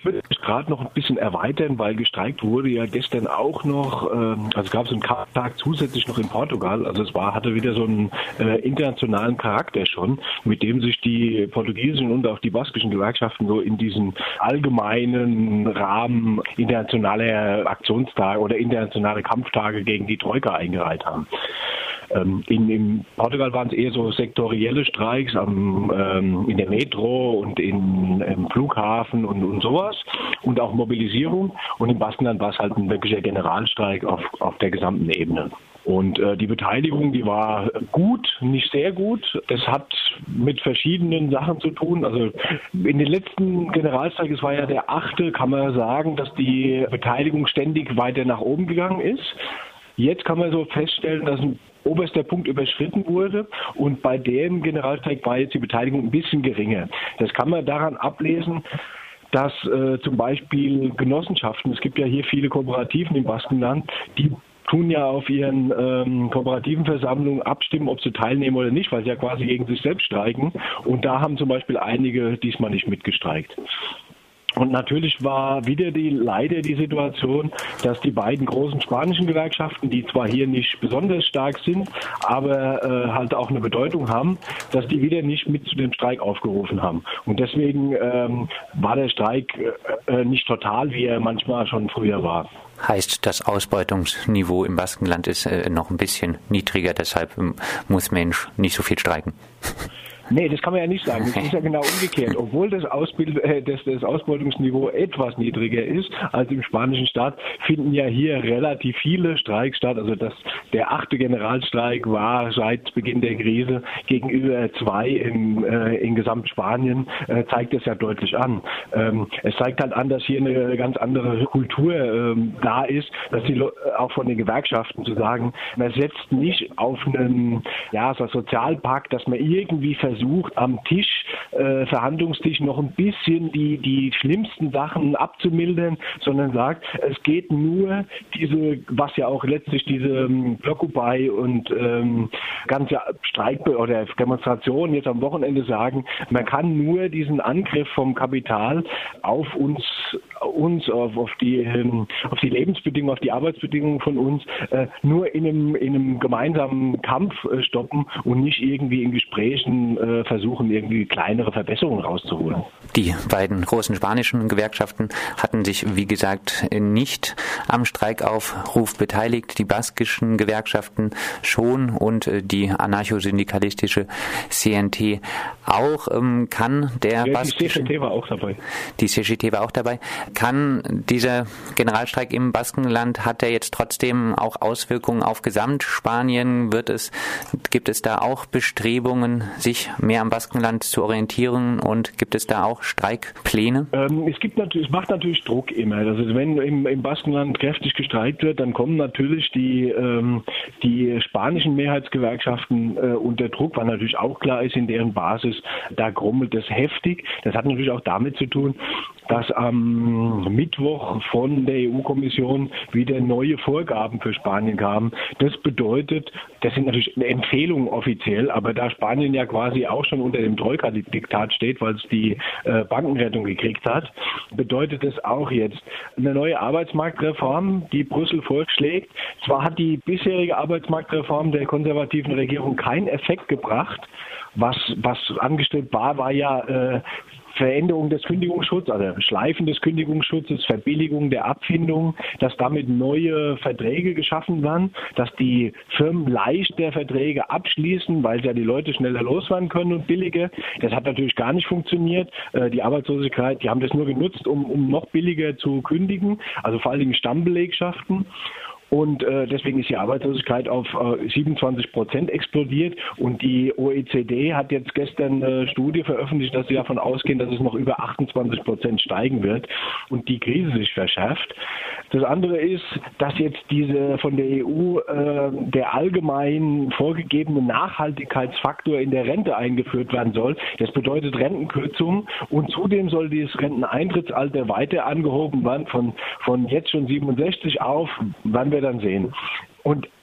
würde es gerade noch ein bisschen erweitern, weil gestreikt wurde ja gestern auch noch, also es gab so einen Tag zusätzlich noch in Portugal, also hatte wieder so einen internationalen Charakter schon, mit dem sich die portugiesischen und auch die baskischen Gewerkschaften so in diesen allgemeinen Rahmen internationaler Aktionstage oder internationale Kampftage gegen die Troika eingereiht haben. In Portugal waren es eher so sektorielle Streiks in der Metro und im Flughafen und sowas und auch Mobilisierung. Und im Baskenland war es halt ein wirklicher Generalstreik auf der gesamten Ebene. Und die Beteiligung, die war gut, nicht sehr gut. Das hat mit verschiedenen Sachen zu tun. Also in den letzten Generalstreik, es war ja der 8., kann man sagen, dass die Beteiligung ständig weiter nach oben gegangen ist. Jetzt kann man so feststellen, dass ein oberster Punkt überschritten wurde und bei dem Generalstreik war jetzt die Beteiligung ein bisschen geringer. Das kann man daran ablesen, dass zum Beispiel Genossenschaften, es gibt ja hier viele Kooperativen im Baskenland, die tun ja auf ihren kooperativen Versammlungen abstimmen, ob sie teilnehmen oder nicht, weil sie ja quasi gegen sich selbst streiken. Und da haben zum Beispiel einige diesmal nicht mitgestreikt. Und natürlich war wieder leider die Situation, dass die beiden großen spanischen Gewerkschaften, die zwar hier nicht besonders stark sind, aber halt auch eine Bedeutung haben, dass die wieder nicht mit zu dem Streik aufgerufen haben. Und deswegen war der Streik nicht total, wie er manchmal schon früher war. Heißt, das Ausbeutungsniveau im Baskenland ist noch ein bisschen niedriger, deshalb muss Mensch nicht so viel streiken. Nee, das kann man ja nicht sagen. Das ist ja genau umgekehrt. Obwohl das Ausbeutungsniveau etwas niedriger ist als im spanischen Staat, finden ja hier relativ viele Streiks statt. Also der 8. Generalstreik war seit Beginn der Krise gegenüber 2 in Gesamtspanien, zeigt das ja deutlich an. Es zeigt halt an, dass hier eine ganz andere Kultur da ist, dass auch von den Gewerkschaften zu sagen, man setzt nicht auf einen so Sozialpakt, dass man irgendwie versucht, am Verhandlungstisch noch ein bisschen die schlimmsten Sachen abzumildern, sondern sagt, es geht nur was ja auch letztlich diese Blockupy und ganze Streik oder Demonstrationen jetzt am Wochenende sagen, man kann nur diesen Angriff vom Kapital auf auf die Lebensbedingungen, auf die Arbeitsbedingungen von uns nur in einem gemeinsamen Kampf stoppen und nicht irgendwie in Gesprächen versuchen, irgendwie kleinere Verbesserungen rauszuholen. Die beiden großen spanischen Gewerkschaften hatten sich, wie gesagt, nicht am Streikaufruf beteiligt. Die baskischen Gewerkschaften schon und die anarcho-syndikalistische CNT auch. Die CGT war auch dabei. Die CGT war auch dabei. Kann dieser Generalstreik im Baskenland, hat er jetzt trotzdem auch Auswirkungen auf Gesamtspanien? Gibt es da auch Bestrebungen, sich mehr am Baskenland zu orientieren und gibt es da auch Streikpläne? Es macht natürlich Druck immer. Also wenn im Baskenland kräftig gestreikt wird, dann kommen natürlich die spanischen Mehrheitsgewerkschaften unter Druck, weil natürlich auch klar ist, in deren Basis, da grummelt es heftig. Das hat natürlich auch damit zu tun, dass am Mittwoch von der EU-Kommission wieder neue Vorgaben für Spanien kamen. Das bedeutet, das sind natürlich Empfehlungen offiziell, aber da Spanien ja quasi auch schon unter dem Troika-Diktat steht, weil es die Bankenrettung gekriegt hat, bedeutet es auch jetzt eine neue Arbeitsmarktreform, die Brüssel vorschlägt. Zwar hat die bisherige Arbeitsmarktreform der konservativen Regierung keinen Effekt gebracht. Was angestrebt war ja Veränderung des Kündigungsschutzes, also Schleifen des Kündigungsschutzes, Verbilligung der Abfindung, dass damit neue Verträge geschaffen werden, dass die Firmen leichter Verträge abschließen, weil ja die Leute schneller loswerden können und billiger. Das hat natürlich gar nicht funktioniert. Die Arbeitslosigkeit, die haben das nur genutzt, um noch billiger zu kündigen, also vor allen Dingen Stammbelegschaften. Und deswegen ist die Arbeitslosigkeit auf 27% explodiert. Und die OECD hat jetzt gestern eine Studie veröffentlicht, dass sie davon ausgehen, dass es noch über 28% steigen wird und die Krise sich verschärft. Das andere ist, dass jetzt diese von der EU der allgemein vorgegebene Nachhaltigkeitsfaktor in der Rente eingeführt werden soll. Das bedeutet Rentenkürzungen und zudem soll das Renteneintrittsalter weiter angehoben werden von jetzt schon 67 auf, wann wir dann sehen. Und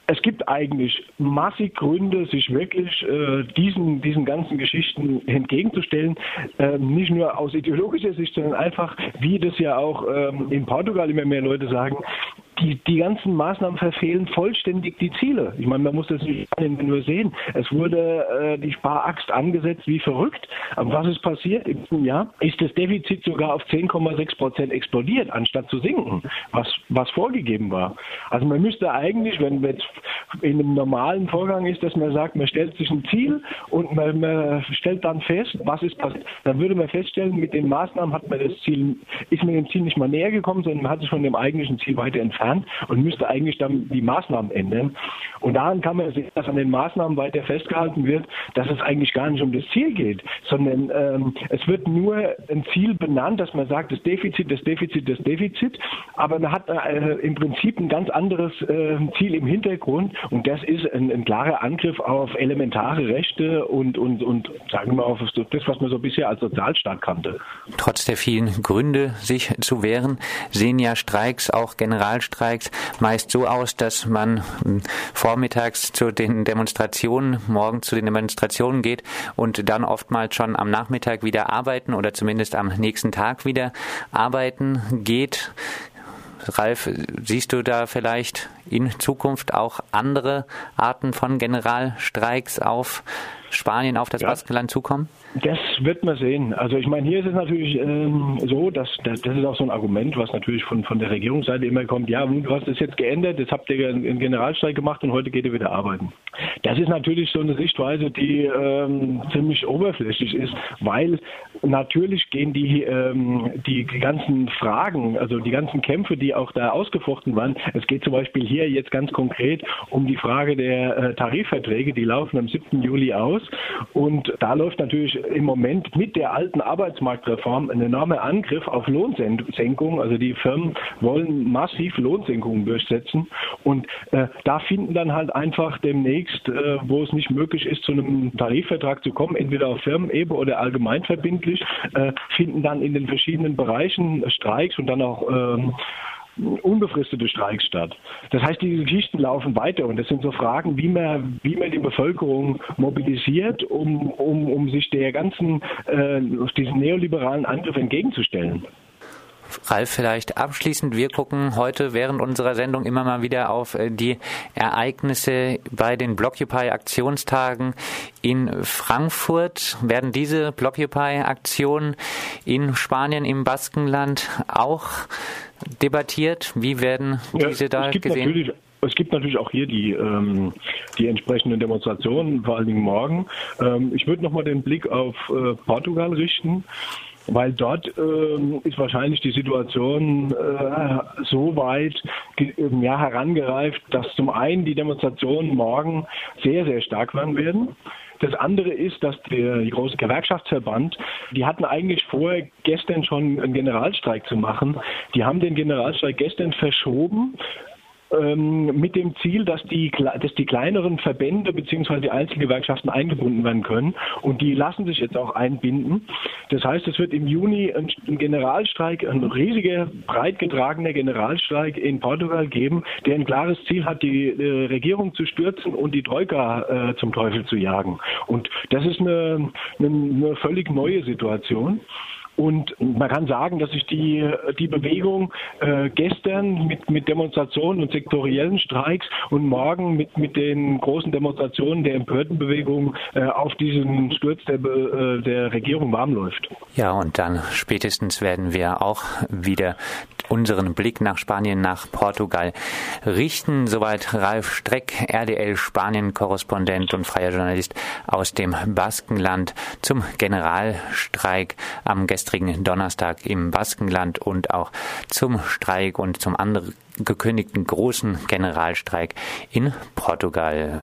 Es gibt eigentlich massig Gründe, sich wirklich diesen ganzen Geschichten entgegenzustellen. Nicht nur aus ideologischer Sicht, sondern einfach, wie das ja auch in Portugal immer mehr Leute sagen, die ganzen Maßnahmen verfehlen vollständig die Ziele. Ich meine, man muss das nicht nur sehen. Es wurde die Sparaxt angesetzt wie verrückt. Aber was ist passiert? Im letzten Jahr ist das Defizit sogar auf 10,6% explodiert, anstatt zu sinken, was vorgegeben war. Also man müsste eigentlich, wenn jetzt in einem normalen Vorgang ist, dass man sagt, man stellt sich ein Ziel und man stellt dann fest, was ist passiert. Dann würde man feststellen, mit den Maßnahmen ist man dem Ziel nicht mal näher gekommen, sondern man hat sich von dem eigentlichen Ziel weiter entfernt und müsste eigentlich dann die Maßnahmen ändern. Und daran kann man sehen, dass an den Maßnahmen weiter festgehalten wird, dass es eigentlich gar nicht um das Ziel geht, sondern es wird nur ein Ziel benannt, dass man sagt, das Defizit, aber man hat im Prinzip ein ganz anderes Ziel im Hintergrund und das ist ein klarer Angriff auf elementare Rechte und sagen wir mal auf das, was man so bisher als Sozialstaat kannte. Trotz der vielen Gründe, sich zu wehren, sehen ja Streiks, auch Generalstreiks, meist so aus, dass man vormittags zu den Demonstrationen, morgens zu den Demonstrationen geht und dann oftmals schon am Nachmittag wieder arbeiten oder zumindest am nächsten Tag wieder arbeiten geht. Ralf, siehst du da vielleicht in Zukunft auch andere Arten von Generalstreiks auf Spanien, auf das Baskenland zukommen? Das wird man sehen. Also ich meine, hier ist es natürlich so, dass das ist auch so ein Argument, was natürlich von der Regierungsseite immer kommt, ja, du hast das jetzt geändert, jetzt habt ihr einen Generalstreik gemacht und heute geht ihr wieder arbeiten. Das ist natürlich so eine Sichtweise, die ziemlich oberflächlich ist, weil natürlich gehen die ganzen Fragen, also die ganzen Kämpfe, die auch da ausgefochten waren, es geht zum Beispiel hier jetzt ganz konkret um die Frage der Tarifverträge, die laufen am 7. Juli aus und da läuft natürlich im Moment mit der alten Arbeitsmarktreform ein enormer Angriff auf Lohnsenkung. Also die Firmen wollen massiv Lohnsenkungen durchsetzen und da finden dann halt einfach demnächst, wo es nicht möglich ist, zu einem Tarifvertrag zu kommen, entweder auf Firmenebene oder allgemeinverbindlich, finden dann in den verschiedenen Bereichen Streiks und dann auch unbefristete Streiks statt. Das heißt, diese Geschichten laufen weiter und das sind so Fragen, wie man die Bevölkerung mobilisiert, um sich der ganzen, diesen neoliberalen Angriff entgegenzustellen. Ralf, vielleicht abschließend, wir gucken heute während unserer Sendung immer mal wieder auf die Ereignisse bei den Blockupy-Aktionstagen in Frankfurt. Werden diese Blockupy-Aktionen in Spanien, im Baskenland auch debattiert? Wie werden diese da gesehen? Es gibt natürlich auch hier die entsprechenden Demonstrationen, vor allen Dingen morgen. Ich würde nochmal den Blick auf Portugal richten, weil dort ist wahrscheinlich die Situation so weit herangereift, dass zum einen die Demonstrationen morgen sehr, sehr stark werden. Das andere ist, dass der große Gewerkschaftsverband, die hatten eigentlich vor, gestern schon einen Generalstreik zu machen. Die haben den Generalstreik gestern verschoben, mit dem Ziel, dass die kleineren Verbände bzw. die Einzelgewerkschaften eingebunden werden können. Und die lassen sich jetzt auch einbinden. Das heißt, es wird im Juni ein Generalstreik, ein riesiger, breit getragener Generalstreik in Portugal geben, der ein klares Ziel hat, die Regierung zu stürzen und die Troika zum Teufel zu jagen. Und das ist eine völlig neue Situation. Und man kann sagen, dass sich die Bewegung gestern mit Demonstrationen und sektoriellen Streiks und morgen mit den großen Demonstrationen der Empörtenbewegung auf diesen Sturz der Regierung warm läuft. Ja, und dann spätestens werden wir auch wieder unseren Blick nach Spanien, nach Portugal richten. Soweit Ralf Streck, RDL Spanien-Korrespondent und freier Journalist aus dem Baskenland zum Generalstreik am gestrigen Donnerstag im Baskenland und auch zum Streik und zum anderen gekündigten großen Generalstreik in Portugal.